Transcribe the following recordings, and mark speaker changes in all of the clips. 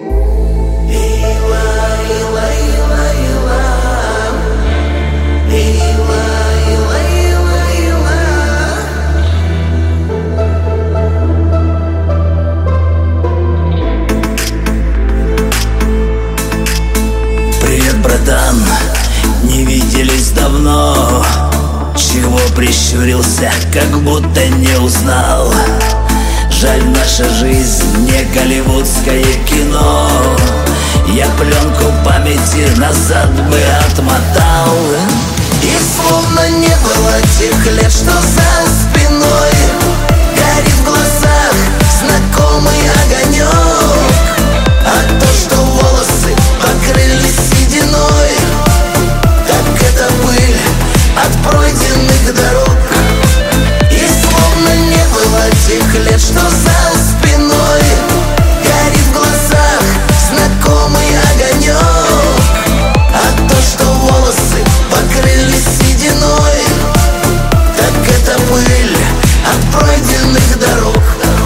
Speaker 1: Привет, братан, не виделись давно. Чего прищурился, как будто не узнал. Жаль, наша жизнь не голливудское кино. Я пленку памяти назад бы отмотал. И словно не было тех лет, что за спиной горит в глазах знакомый огонек. А то, что волосы покрылись сединой, так это пыль от пройденных дорог. И словно не было тех лет, что за спиной горит в глазах знакомый огонек. А то, что волосы покрылись сединой, так это пыль от пройденных дорог.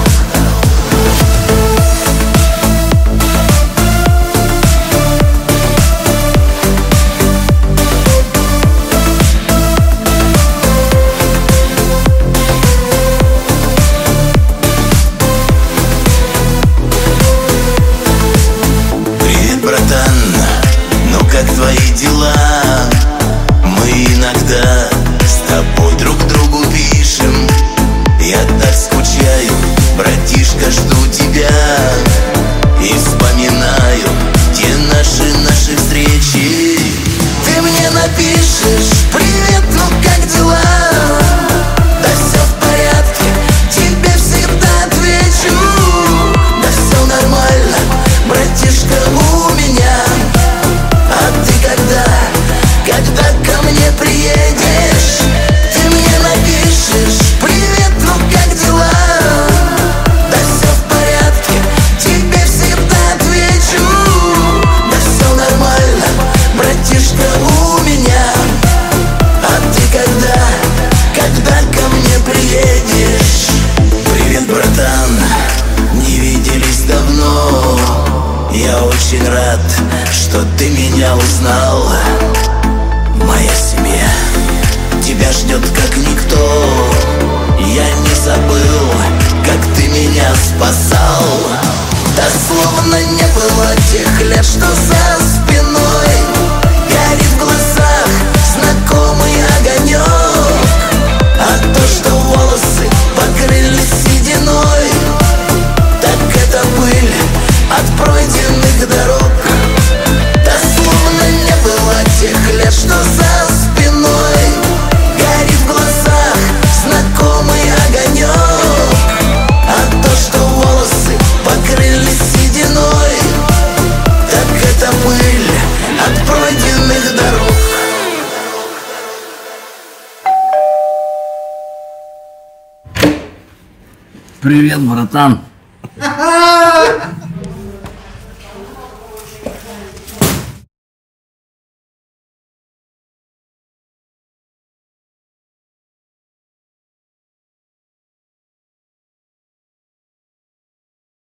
Speaker 1: Как твои дела? Мы иногда с тобой друг другу пишем. Я так скучаю, братишка, жду тебя. И вспоминаю те наши встречи. Ты мне напишешь: привет, ну как дела? Да все в порядке, тебе всегда отвечу. Да все нормально, братишка, у меня. А ты когда ко мне приедешь, ты мне напишешь: привет, ну как дела? Да все в порядке, тебе всегда отвечу. Да все нормально, братишка, у меня. А ты когда ко мне приедешь? Привет, братан, не виделись давно. Я очень рад, что ты меня узнал. Моя семья тебя ждет как никто. Я не забыл, как ты меня спасал. Да словно не было тех лет, что за спиной горит в глазах знакомый огонек. А то, что волосы покрылись сединой, так это пыль от пройденных дорог. Да словно не было тех лет, что за спиной горит в глазах знакомый огонек. А то, что волосы покрылись сединой, так это пыль от пройденных дорог.
Speaker 2: Привет, братан.